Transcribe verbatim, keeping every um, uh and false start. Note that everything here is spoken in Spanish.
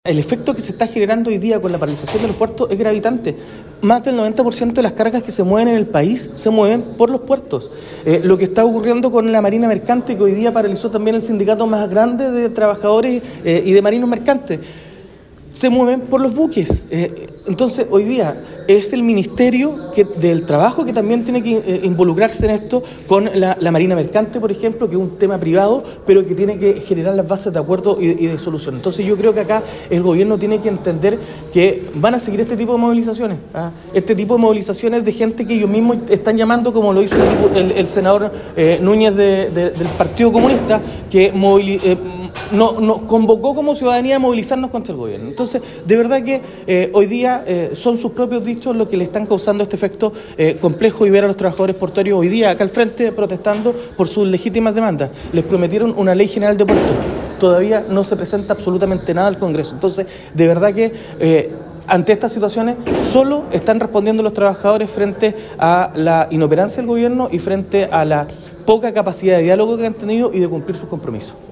El efecto que se está generando hoy día con la paralización de los puertos es gravitante. Más del noventa por ciento de las cargas que se mueven en el país se mueven por los puertos. Eh, lo que está ocurriendo con la Marina Mercante, que hoy día paralizó también el sindicato más grande de trabajadores eh, y de marinos mercantes, se mueven por los buques. Eh, entonces, hoy día es el Ministerio que, del Trabajo que también tiene que eh, involucrarse en esto con la, la Marina Mercante, por ejemplo, que es un tema privado, pero que tiene que generar las bases de acuerdo y, y de solución. Entonces, yo creo que acá el gobierno tiene que entender que van a seguir este tipo de movilizaciones, ¿ah? Este tipo de movilizaciones de gente que ellos mismos están llamando, como lo hizo el, el, el senador eh, Núñez de, de, del Partido Comunista, que moviliza... Eh, No, nos convocó como ciudadanía a movilizarnos contra el gobierno. Entonces, de verdad que eh, hoy día eh, son sus propios dichos los que le están causando este efecto eh, complejo y ver a los trabajadores portuarios hoy día acá al frente protestando por sus legítimas demandas. Les prometieron una ley general de puertos. Todavía no se presenta absolutamente nada al Congreso. Entonces, de verdad que... Eh, Ante estas situaciones, solo están respondiendo los trabajadores frente a la inoperancia del gobierno y frente a la poca capacidad de diálogo que han tenido y de cumplir sus compromisos.